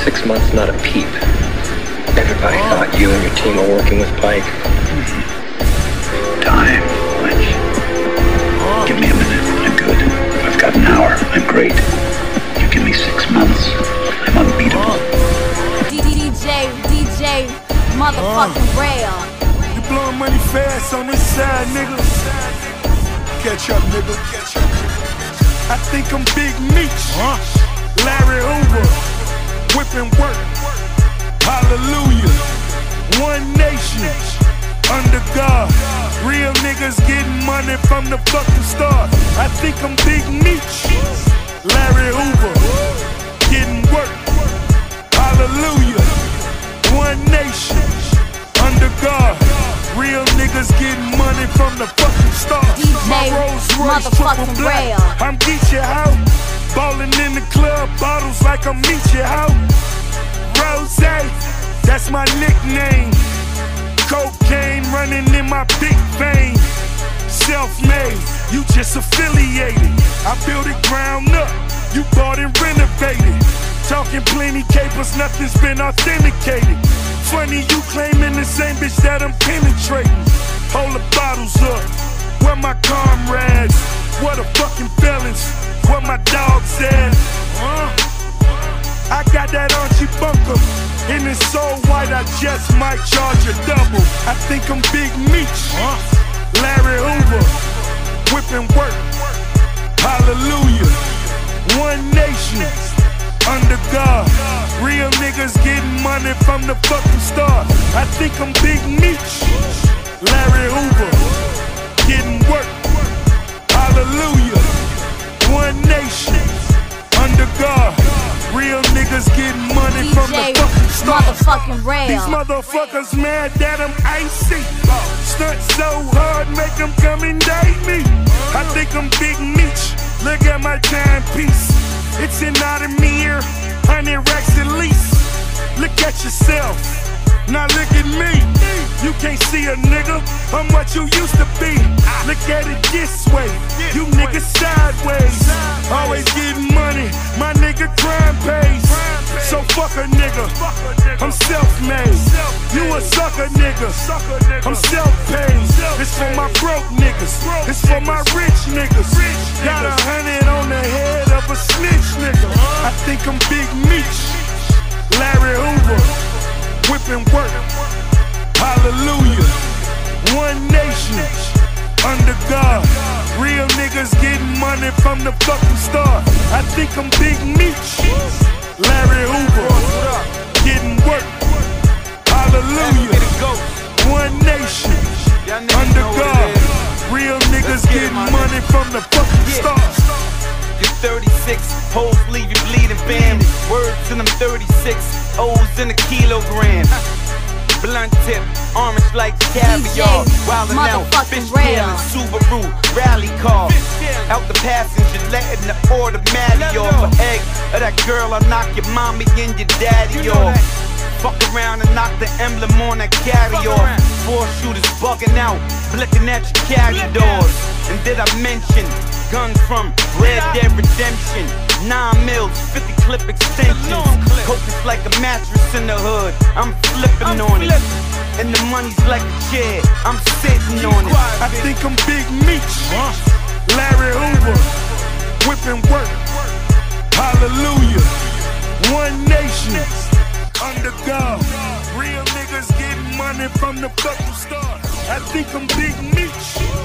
6 months, not a peep. Everybody thought you and your team were working with Pike. Time, Lynch. Give me a minute, I'm good. I've got an hour, I'm great. You give me 6 months, I'm unbeatable. DJ, motherfucking Rail. You blowing money fast on this side, nigga. Catch up, nigga. I think I'm Big Meech, Larry Hoover, whipping work. Hallelujah. One nation, under God. Real niggas getting money from the fucking start. I think I'm Big Meech, Larry Hoover, getting work. Hallelujah. One nation, under God. Real niggas getting money from the fucking start. My Rolls Royce triple black, I'm Geechee out. Ballin' in the club, bottles like I'm Meechee out. Rose, that's my nickname. Cocaine running in my big vein. Self-made, you just affiliated. I built it ground up, you bought and renovated. Talking plenty capers, nothing's been authenticated. Funny you claiming the same bitch that I'm penetrating. Hold the bottles up, where my comrades? What the fucking felons? Where my dogs at? I got that Archie Bunker, and it's so white I just might charge a double. I think I'm Big Meech, Larry Hoover, whipping work. Hallelujah. One nation, under God. Real niggas getting money from the fucking start. I think I'm Big Meech, Larry Hoover, getting work. Hallelujah. One nation, under God. Real niggas getting money from the fucking start. Motherfucking Rail. These motherfuckers mad that I'm icy. Stunt so hard, make them come and date me. I think I'm Big Meech. Look at my timepiece. It's an Audemars, 100 racks at least. Look at yourself, now look at me. You can't see a nigga, I'm what you used to be. Look at it this way, you niggas sideways. Always getting money, my nigga crime pays. So fuck a nigga, I'm self-made. You a sucker nigga, I'm self-paid. It's for my broke niggas, it's for my rich niggas. Got 100 on the head of a snitch nigga. I think I'm Big Meech, Larry Hoover, whipping work. Hallelujah. One nation, under God. Real niggas getting money from the fucking start. I think I'm Big Meech, Larry Hoover, getting work. Hallelujah. One nation, under God. Real niggas getting money from the fucking start. You're 36, hoes leave you bleeding, fam. Words to them 36, O's in a kilogram. Blunt tip, orange like caviar. Wildin' out, fishtailing, Subaru, rally car. Out the passenger, letting the automatic off. An egg of that girl, I'll knock your mommy and your daddy off. Fuck around and knock the emblem on that carry off. 4 shooters bugging out, blicking at your carry doors. And did I mention guns from Red Dead Redemption? 9 mils, 50 clip extensions. Coke is like a mattress in the hood, I'm flipping on it. And the money's like a chair, I'm sitting on it. I think I'm Big Meech, Larry Hoover, whipping work. Hallelujah. One nation, under God. Real niggas getting money from the fucking start. I think I'm Big Meech.